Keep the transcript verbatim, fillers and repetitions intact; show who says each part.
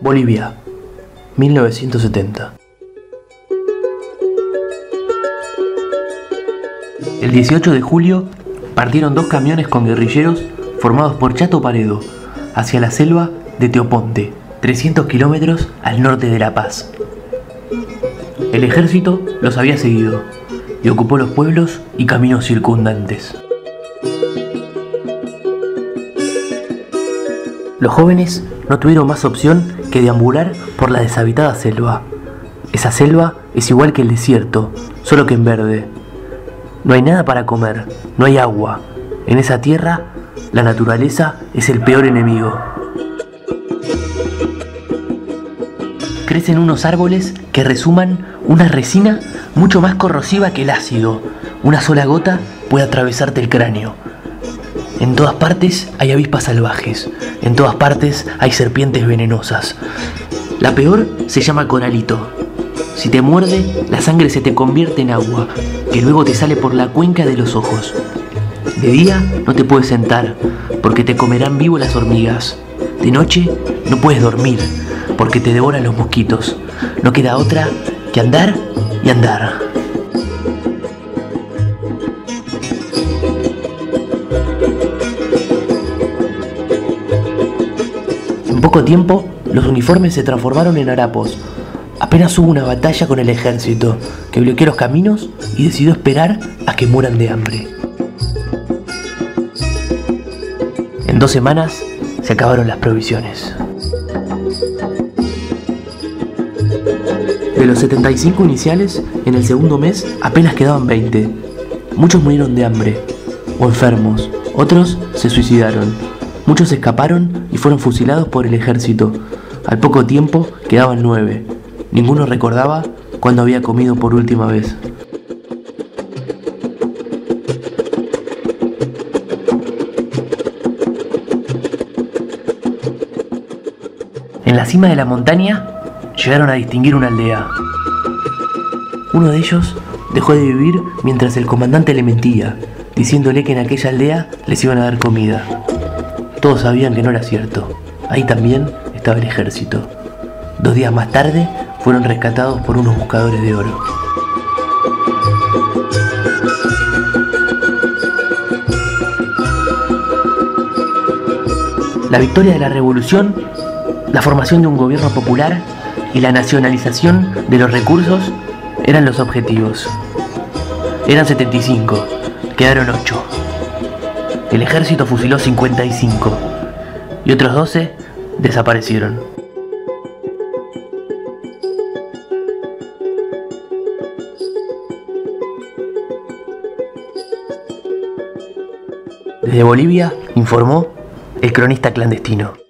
Speaker 1: Bolivia, mil novecientos setenta. El dieciocho de julio partieron dos camiones con guerrilleros formados por Chato Paredo hacia la selva de Teoponte, trescientos kilómetros al norte de La Paz. El ejército los había seguido y ocupó los pueblos y caminos circundantes. Los jóvenes no tuvieron más opción que deambular por la deshabitada selva. Esa selva es igual que el desierto, solo que en verde. No hay nada para comer, no hay agua. En esa tierra, la naturaleza es el peor enemigo. Crecen unos árboles que resuman una resina mucho más corrosiva que el ácido. Una sola gota puede atravesarte el cráneo. En todas partes hay avispas salvajes. En todas partes hay serpientes venenosas. La peor se llama coralito. Si te muerde, la sangre se te convierte en agua, que luego te sale por la cuenca de los ojos. De día no te puedes sentar, porque te comerán vivo las hormigas. De noche no puedes dormir, porque te devoran los mosquitos. No queda otra que andar y andar. En poco tiempo, los uniformes se transformaron en harapos. Apenas hubo una batalla con el ejército, que bloqueó los caminos y decidió esperar a que mueran de hambre. En dos semanas se acabaron las provisiones. De los setenta y cinco iniciales, en el segundo mes apenas quedaban veinte. Muchos murieron de hambre o enfermos, otros se suicidaron. Muchos escaparon y fueron fusilados por el ejército. Al poco tiempo quedaban nueve. Ninguno recordaba cuándo había comido por última vez. En la cima de la montaña llegaron a distinguir una aldea. Uno de ellos dejó de vivir mientras el comandante le mentía, diciéndole que en aquella aldea les iban a dar comida. Todos sabían que no era cierto. Ahí también estaba el ejército. Dos días más tarde fueron rescatados por unos buscadores de oro. La victoria de la revolución, la formación de un gobierno popular y la nacionalización de los recursos eran los objetivos. Eran setenta y cinco, quedaron ocho. El ejército fusiló cincuenta y cinco y otros doce desaparecieron. Desde Bolivia informó el cronista clandestino.